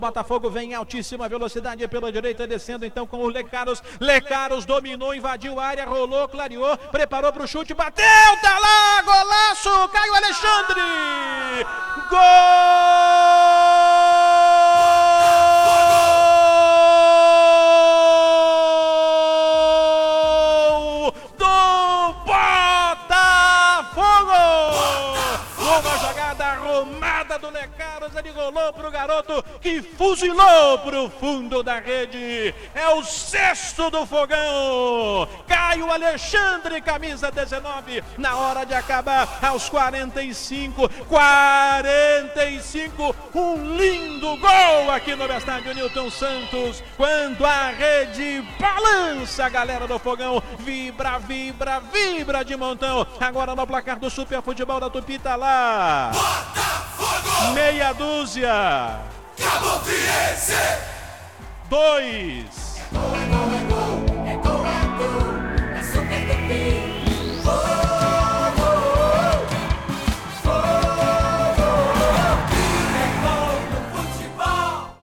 Botafogo vem em altíssima velocidade pela direita, descendo então com o Lecaros. Lecaros dominou, invadiu a área, rolou, clareou, preparou para o chute, bateu, tá lá, golaço, Caio Alexandre! Gol do Botafogo! Uma jogada arrumada do Lecaros, ele rolou pro garoto que fuzilou pro fundo da rede. É o sexto do Fogão. Caio Alexandre, camisa 19, na hora de acabar, aos 45, um lindo gol aqui no estádio Newton Santos, quando a rede balança, a galera do Fogão vibra, vibra, vibra de montão. Agora no placar do Super Futebol da Tupi tá lá, meia dúzia, 2